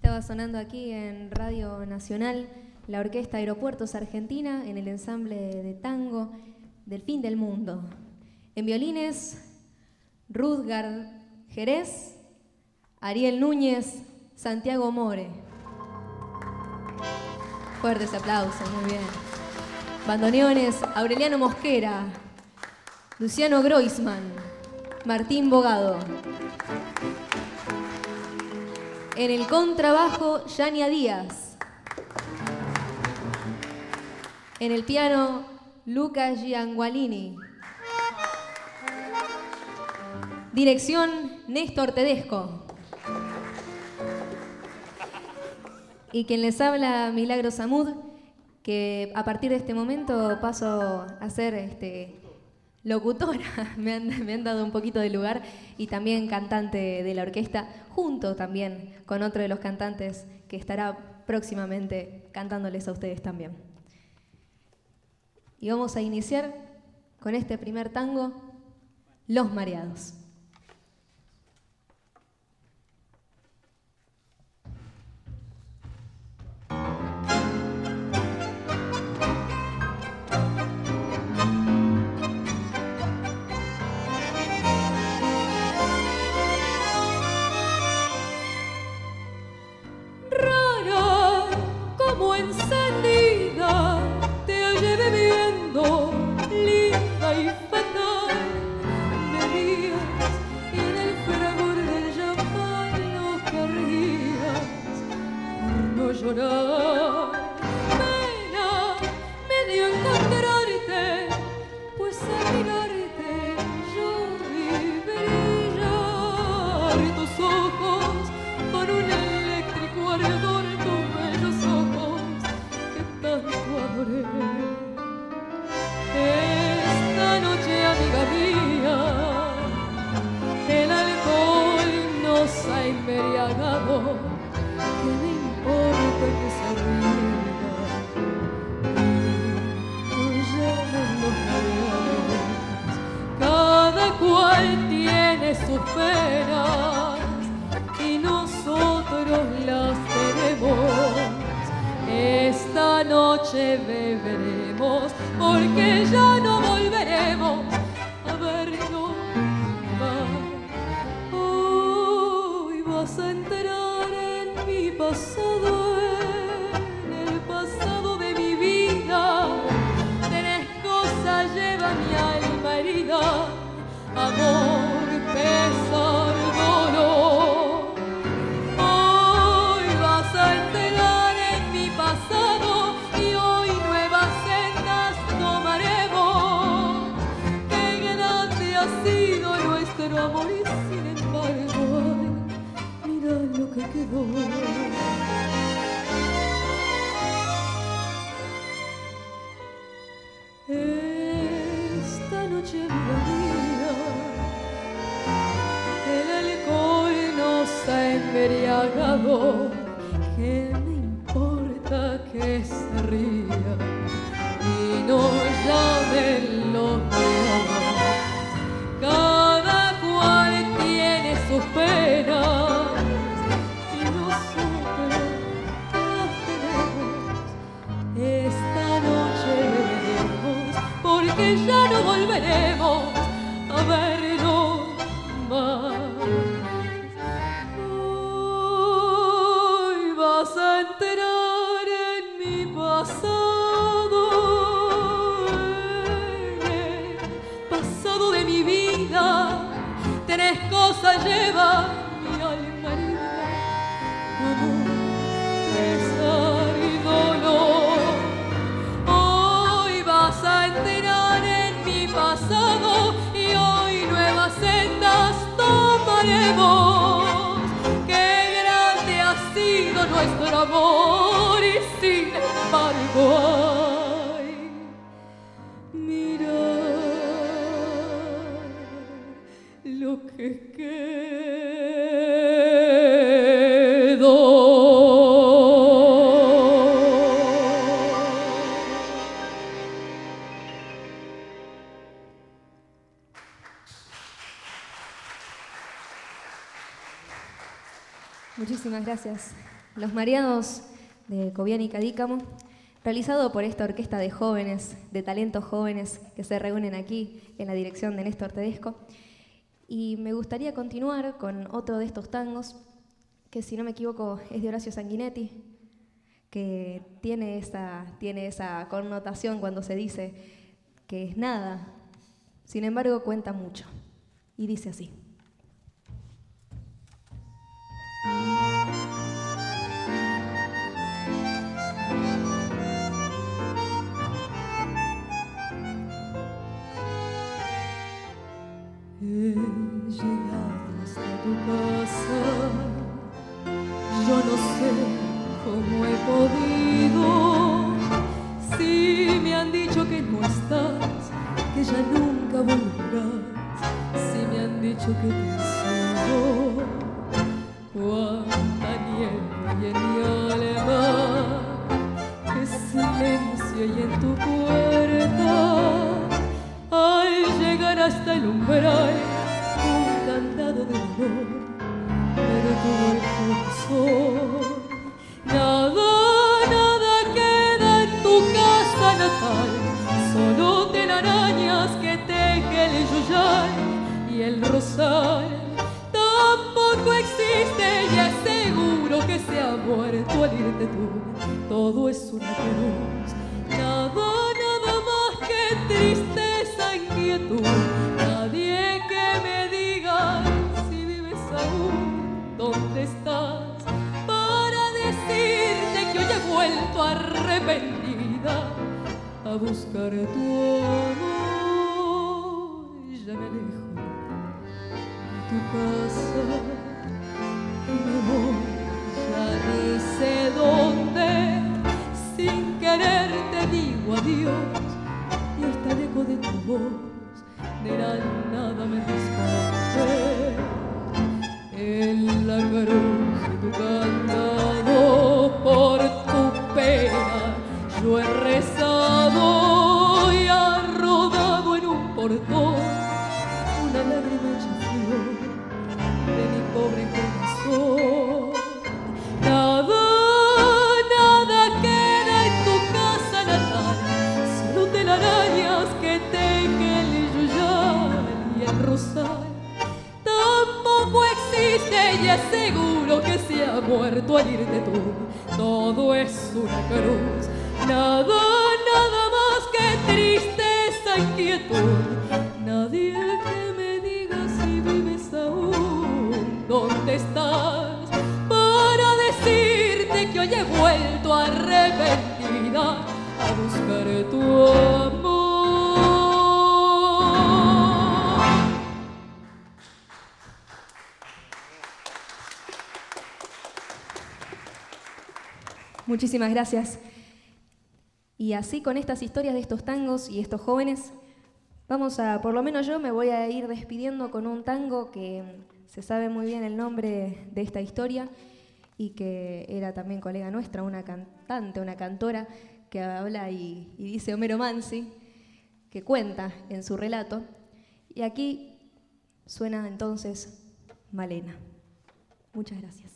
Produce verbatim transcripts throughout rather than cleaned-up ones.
Estaba sonando aquí en Radio Nacional la Orquesta Aeropuertos Argentina en el ensamble de tango del Fin del Mundo. En violines, Rudgard Jerez, Ariel Núñez, Santiago More. Fuertes aplausos, muy bien. Bandoneones, Aureliano Mosquera, Luciano Groisman, Martín Bogado. En el contrabajo, Yania Díaz. En el piano, Luca Giangualini. Dirección, Néstor Tedesco. Y quien les habla, Milagros Samud, que a partir de este momento paso a ser este, locutora, me han, me han dado un poquito de lugar, y también cantante de la orquesta, junto también con otro de los cantantes que estará próximamente cantándoles a ustedes también. Y vamos a iniciar con este primer tango, Los Mareados. Llorar, pena me dio encontrarte, pues al mirarte yo vi brillar tus ojos con un eléctrico ardor, tus bellos ojos que tanto adoré. Esta noche, amiga mía, el alcohol nos ha embriagado. Porque se ría y oyen los mareados. Cada cual tiene sus penas y nosotros las tenemos. Esta noche beberemos porque ya no volveremos a vernos más. Hoy vas a enterar en mi pasado, en el pasado de mi vida. Tres cosas lleva mi alma herida: amor, pesar, dolor. Hoy vas a enterar en mi pasado y hoy nuevas sendas tomaremos. Qué grande ha sido nuestro amor y sin embargo, ay, mira lo que quedó. Esta noche, amiga mía, el alcohol nos ha embriagado. ¿Qué me importa que se ría y nos llamen los mareados? Cada cual tiene sus penas y nosotros las tenemos. Esta noche beberemos porque ya no volveremos a vernos más. Hoy vas a enterar en mi pasado, en el pasado de mi vida. Tres cosas lleva mi alma herida: amor, pesar y dolor. Hoy vas a enterar en mi pasado y hoy nuevas sendas tomaremos. Qué grande ha sido nuestro amor y sin embargo, ay, mira lo que quedó. Muchísimas gracias, Los Mareados de Cobián y Cadícamo, realizado por esta orquesta de jóvenes, de talentos jóvenes que se reúnen aquí en la dirección de Néstor Tedesco. Y me gustaría continuar con otro de estos tangos, que si no me equivoco es de Horacio Sanguinetti, que tiene esa, tiene esa connotación cuando se dice que es nada, sin embargo cuenta mucho. Y dice así. He llegado hasta tu casa, yo no sé cómo he podido. Si me han dicho que no estás, que ya nunca volverás, si me han dicho que te has ido, cuánta nieve hay en mi alma, qué silencio hay en tu puerta. Al llegar hasta el umbral, un candado de dolor me detuvo el corazón. Nada, nada queda en tu casa natal, solo telarañas que teje el yuyal y el rosal. Tampoco existe y es seguro que se ha muerto al irte tú. Todo es una cruz, nada, nada más que tristeza, inquietud. Nadie que me diga si vives aún, dónde estás, para decirte que hoy he vuelto arrepentida a buscar tu amor. Ya me alejo de tu casa y me voy, ya ni sé dónde. Sin querer te digo adiós y hasta el eco de tu voz de la nada me responde. En la cruz de tu candado por tu pena yo he rezado y ha rodado en un portón una lágrima hecha flor de mi pobre corazón. Nada, nada queda en tu casa natal, solo telarañas que teje el yuyal y el rosal. Tampoco existe y es seguro que se ha muerto al irte tú. Todo es una cruz, nada, nada más que tristeza, inquietud. Nadie que me diga si vives aún, dónde estás, para decirte que hoy he vuelto arrepentida a buscar tu amor. Muchísimas gracias. Y así con estas historias de estos tangos y estos jóvenes, vamos a, por lo menos yo me voy a ir despidiendo con un tango que se sabe muy bien el nombre de esta historia y que era también colega nuestra, una cantante, una cantora que habla y, y dice Homero Mansi, que cuenta en su relato. Y aquí suena entonces Malena. Muchas gracias.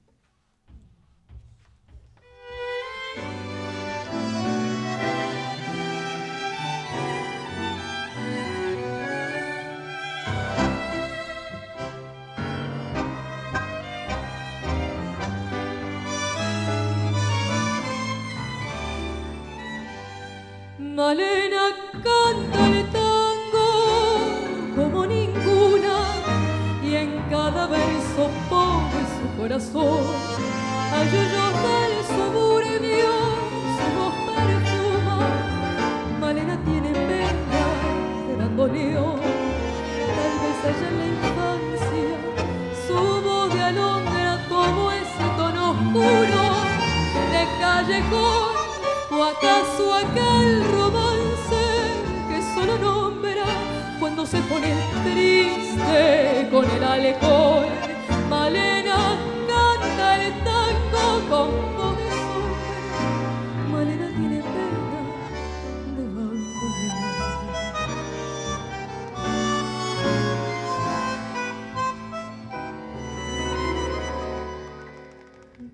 Malena canta el tango como ninguna y en cada verso pone su corazón. A yuyos del suburbio su voz perfuma. Malena tiene pena de bandoneón, tal vez allá en la infancia su voz de alondra tomó ese tono oscuro de callejón. ¿O acaso aquel romance que solo nombra cuando se pone triste con el alcohol? Malena canta el tango con voz de sombra. Malena tiene pena de abandonar.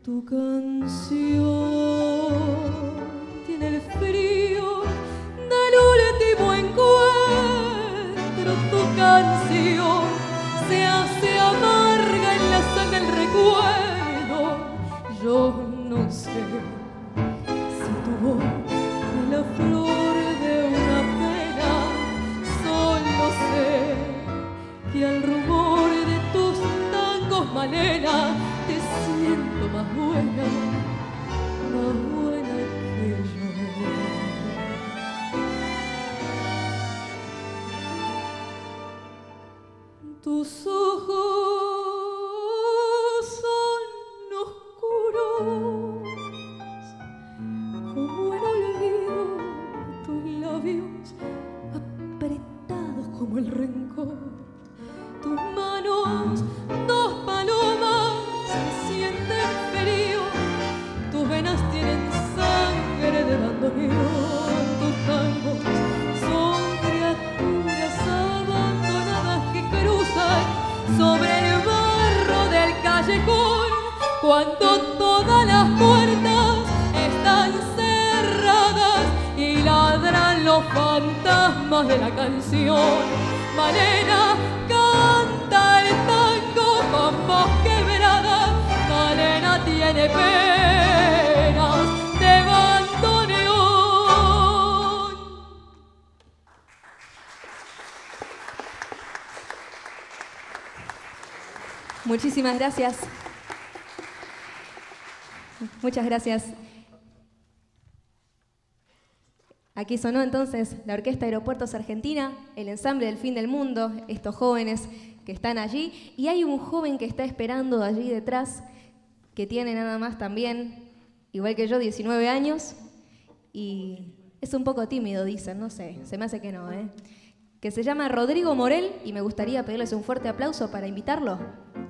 Tu canción tiene el frío del último encuentro. Tu canción se hace amarga en la sal del recuerdo. Yo no sé si tu voz es la flor de una pena. Solo sé que al rumor de tus tangos, Malena, te siento más buena, más buena que yo. Tus ojos son oscuros como el olvido, tus labios apretados como el rencor, tus manos, dos palomas que sienten frío, tus venas tienen sangre de bandoneón, tus tangos son criaturas abandonadas que cruzan sobre el barro del callejón, cuando todas las puertas están cerradas y ladran los fantasmas de la canción. Malena canta el tango con voz quebrada, Malena tiene penas de bandoneón. Muchísimas gracias. Muchas gracias. Aquí sonó entonces la Orquesta Aeropuertos Argentina, el ensamble del Fin del Mundo, estos jóvenes que están allí. Y hay un joven que está esperando allí detrás, que tiene nada más también, igual que yo, diecinueve años. Y es un poco tímido, dicen, no sé, se me hace que no, ¿eh? Que se llama Rodrigo Morel y me gustaría pedirles un fuerte aplauso para invitarlo.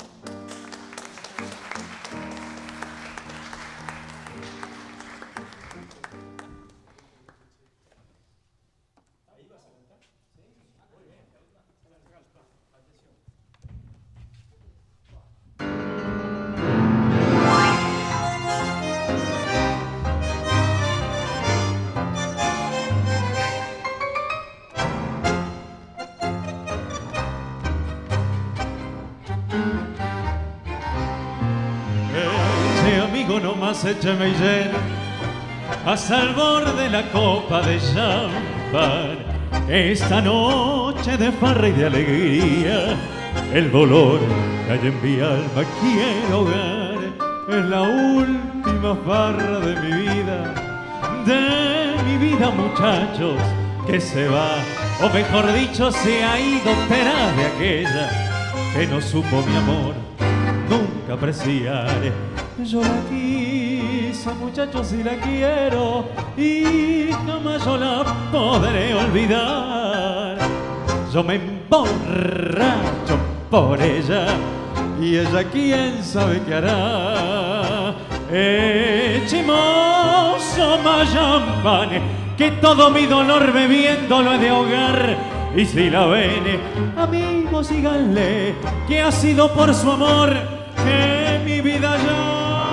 No más échame y llena hasta el borde de la copa de champán. Esta noche de farra y de alegría, el dolor que hay en mi alma quiero ahogar. Es la última farra de mi vida, de mi vida, muchachos, que se va, o mejor dicho, se ha ido tras de aquella que no supo mi amor nunca apreciar. Yo la quise, muchachos, y la quiero, y jamás yo la podré olvidar. Yo me emborracho por ella, y ella quién sabe qué hará. Echemos más champán, que todo mi dolor bebiéndolo he de ahogar. Y si la ven, amigos, díganle que ha sido por su amor que mi vida ya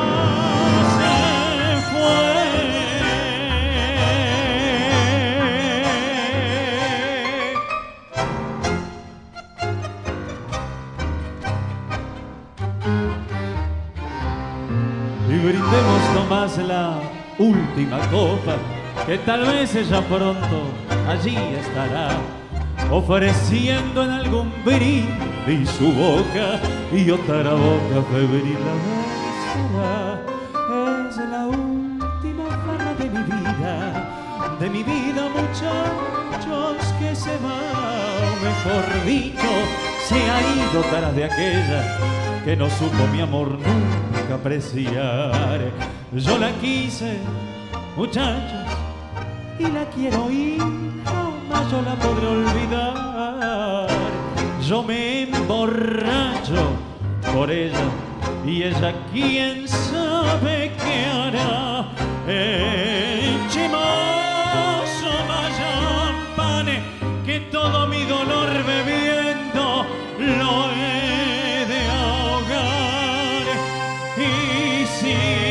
brindemos nomás la última copa, que tal vez ella pronto allí estará, ofreciendo en algún brindis su boca, y otra boca febril la besará. Es la última farra de mi vida, de mi vida, muchachos, que se va, o mejor dicho, se ha ido tras de aquella que no supo mi amor nunca apreciar. Yo la quise, muchachos, y la quiero, y jamás yo la podré olvidar. Yo me emborracho por ella, y ella quién sabe qué hará. Echemos más champán, que todo mi dolor bebiendo lo he de ahogar. Y si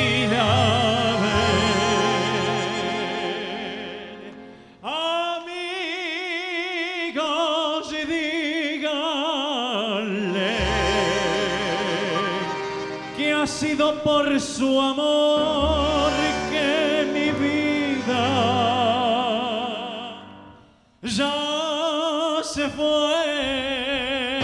ha sido por su amor que mi vida ya se fue.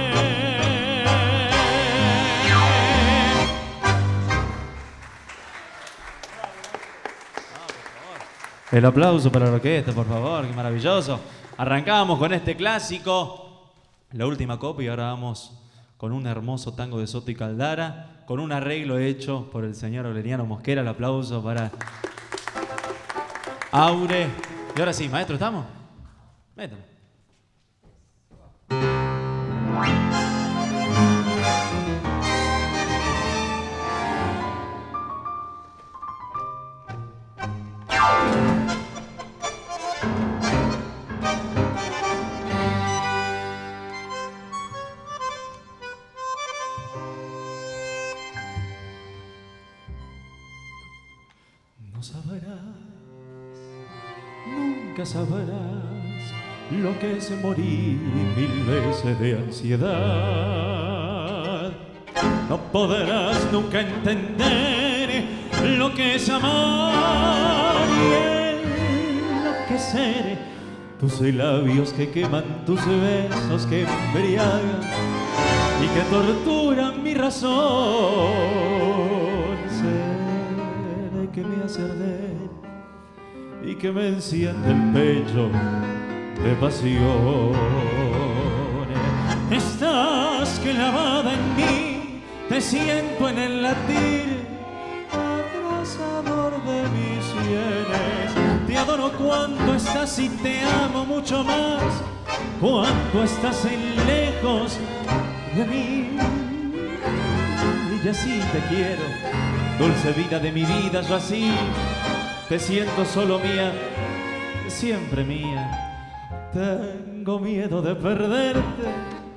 El aplauso para la orquesta, por favor, qué maravilloso. Arrancamos con este clásico, la última copa, y ahora vamos con un hermoso tango de Soto y Caldara, con un arreglo hecho por el señor Aureliano Mosquera. El aplauso para Aure. Y ahora sí, maestro, ¿estamos? Métale. No sabrás, nunca sabrás lo que es morir mil veces de ansiedad. No podrás nunca entender lo que es amar y enloquecer. Tus labios que queman, tus besos que embriagan y que torturan mi razón. Que me hace arder y que me enciende el pecho de pasión. Estás clavada en mí, te siento en el latir abrasador de mis sienes. Te adoro cuando estás y te amo mucho más cuando estás en lejos de mí. Y así te quiero, dulce vida de mi vida, yo así te siento solo mía, siempre mía. Tengo miedo de perderte,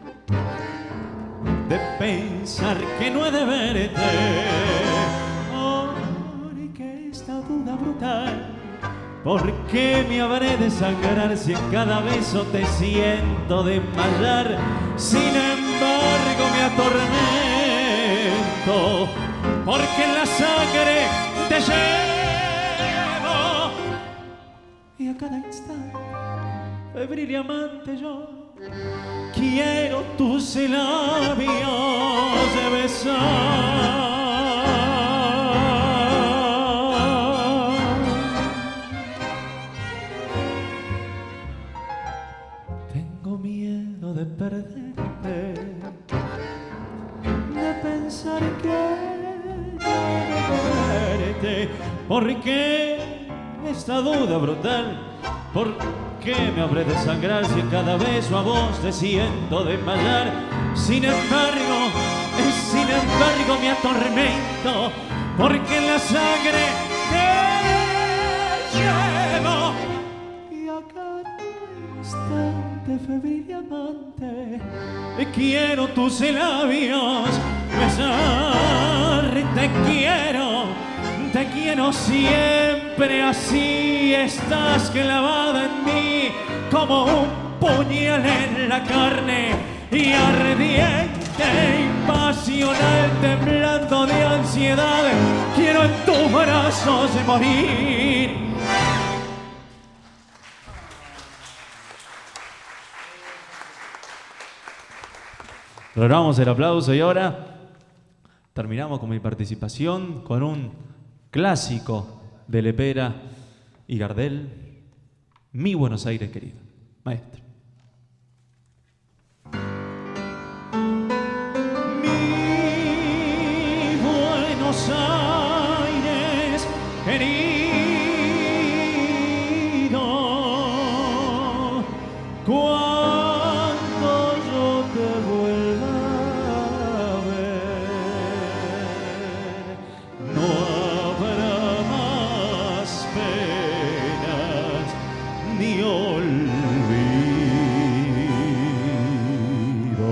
de pensar que no he de verte. Oh, y que esta duda brutal, ¿por qué me habré de sangrar si en cada beso te siento desmayar? Sin embargo me atormento, porque en la sangre te llevo y a cada instante, febril y amante yo, quiero tus labios de besar. Tengo miedo de perderte, de pensar que ¿por qué esta duda brutal? ¿Por qué me habré de sangrar si en cada beso a vos te siento desmayar? Sin embargo, sin embargo me atormento, porque en la sangre te llevo y a cada instante, febril y amante, quiero tus labios besar. Te quiero, te quiero siempre así. Estás clavada en mí como un puñal en la carne, y ardiente, impasional, temblando de ansiedad, quiero en tus brazos morir. Logramos el aplauso y ahora terminamos con mi participación con un clásico de Lepera y Gardel, Mi Buenos Aires querido. Maestro. Mi Buenos Aires querido, cuando yo te vuelva a ver, no habrá más penas ni olvido.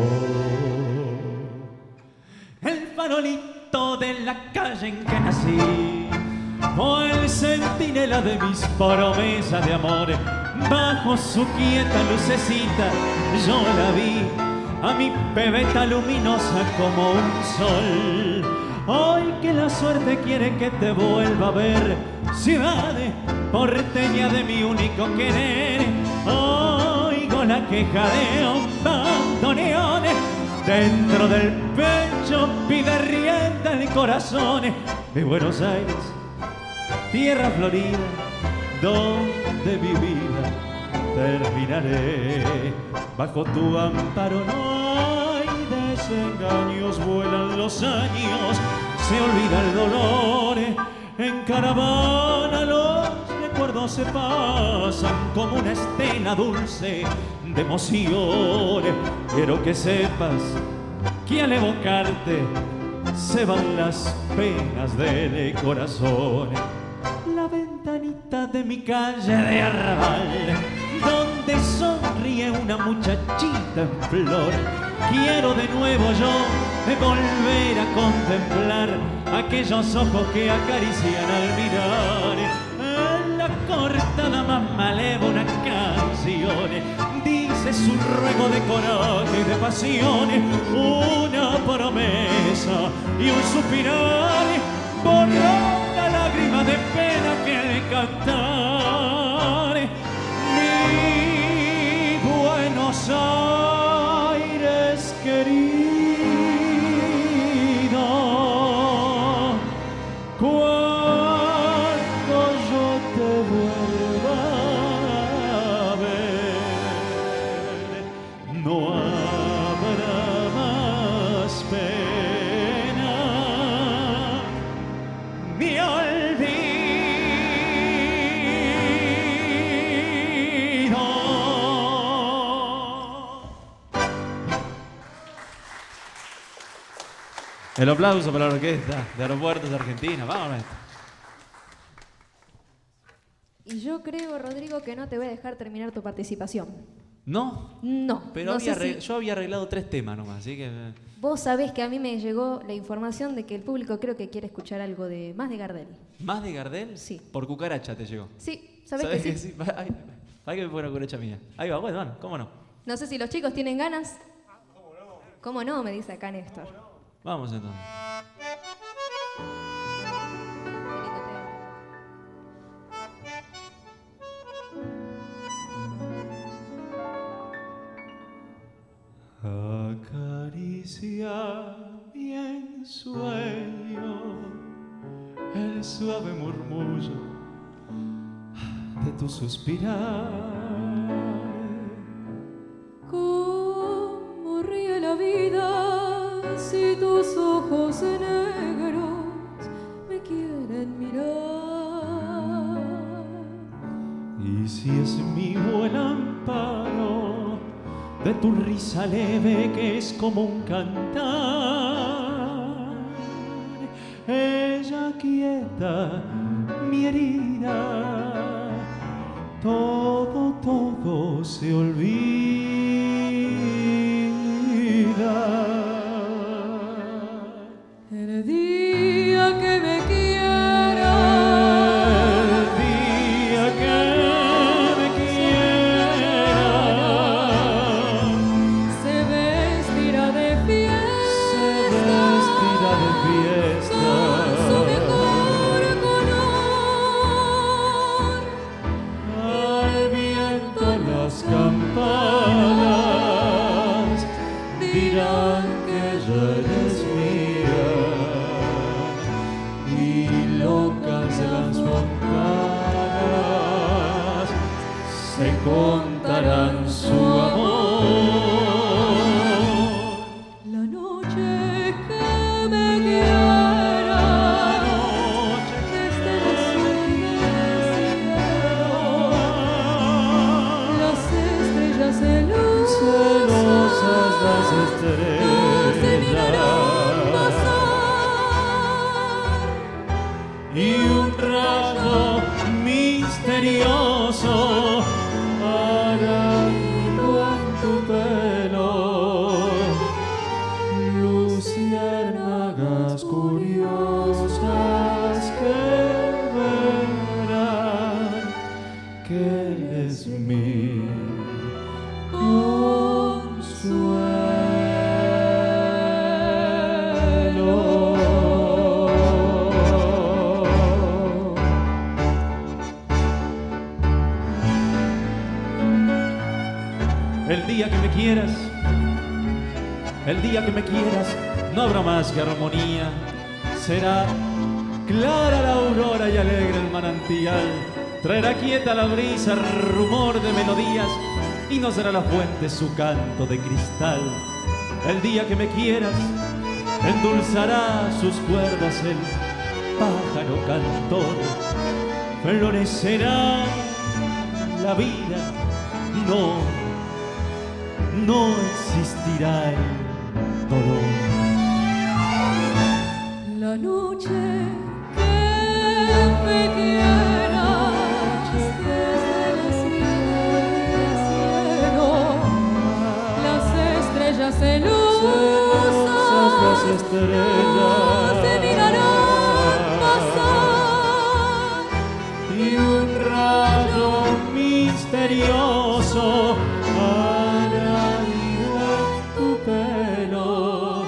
El farolito de la calle en que nací fue el centinela de mis promesas de amor. Bajo su quieta lucecita yo la vi, a mi pebeta luminosa como un sol. Hoy que la suerte quiere que te vuelva a ver, ciudad porteña de mi único querer, oigo la queja de un bandoneón. Dentro del pecho pide rienda el corazón de Buenos Aires, tierra florida, donde mi vida terminaré. Bajo tu amparo no hay desengaños, vuelan los años, se olvida el dolor. En caravana los recuerdos se pasan como una estela dulce de emociones. Quiero que sepas que al evocarte se van las penas del corazón. La ventanita de mi calle de Arrabal, donde sonríe una muchachita en flor. Quiero de nuevo yo de volver a contemplar aquellos ojos que acarician al mirar. En la cortada más malévola canción dice su ruego de coraje y de pasión, una promesa y un suspirar borró la lágrima de pena que al cantar. Mi Buenos Aires querido, cuando yo te vuelva a ver, no habrá más pena ni olvido. El aplauso para la orquesta de Aeropuertos de Argentina. Vamos, maestro. Y yo creo, Rodrigo, que no te voy a dejar terminar tu participación. ¿No? No. Pero no había sé arregl- si- yo había arreglado tres temas nomás, así que... Vos sabés que a mí me llegó la información de que el público creo que quiere escuchar algo de más de Gardel. ¿Más de Gardel? Sí. Por cucaracha te llegó. Sí, ¿sabés, que sí? sí? Ay, ay, que me fue una cucaracha mía. Ahí va, bueno, bueno, ¿cómo no? No sé si los chicos tienen ganas. ¿Cómo no? Me dice acá Néstor. Vamos entonces. Acaricia mi ensueño el suave murmullo de tu suspirar. Cómo ríe la vida si tus ojos negros me quieren mirar. Y si es mi buen amparo de tu risa leve que es como un cantar, ella quieta mi herida, todo, todo se olvida. El día que me quiera, El día que me quiera, se vestirá de fiesta, se vestirá de fiesta. con su mejor color. Al viento las campanas dirán que ella eres mía, y locas las fontanas se contarán su amor. La noche que me quiera, desde el cielo, las estrellas celosas Celosas las estrellas El día que me quieras, el día que me quieras, no habrá más que armonía. Será clara la aurora y alegre el manantial. Traerá quieta la brisa, rumor de melodías, y no será la fuente su canto de cristal. El día que me quieras, endulzará sus cuerdas el pájaro cantor. Florecerá la vida, no, no existirá el dolor. La noche que me quieras desde las nubes del cielo, las estrellas celosas, las estrellas se mirarán pasar y un rayo misterioso hará en tu pelo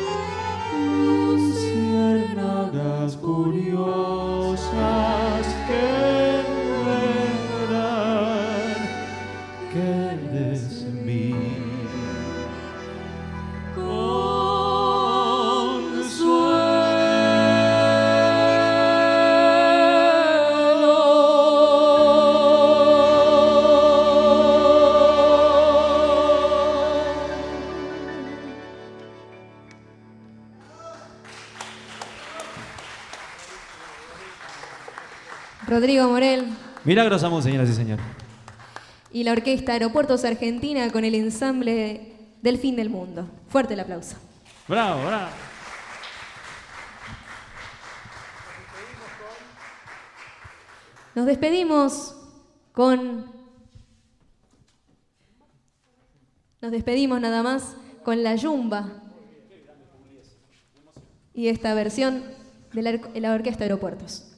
luciérnagas curiosas que verán que eres mí. Rodrigo Morel Milagros Amud, señoras y señores. y la Orquesta Aeropuertos Argentina con el ensamble del Fin del Mundo. Fuerte el aplauso. Bravo, bravo. Nos despedimos con... Nos despedimos nada más con La Yumba y esta versión de la, la Orquesta Aeropuertos.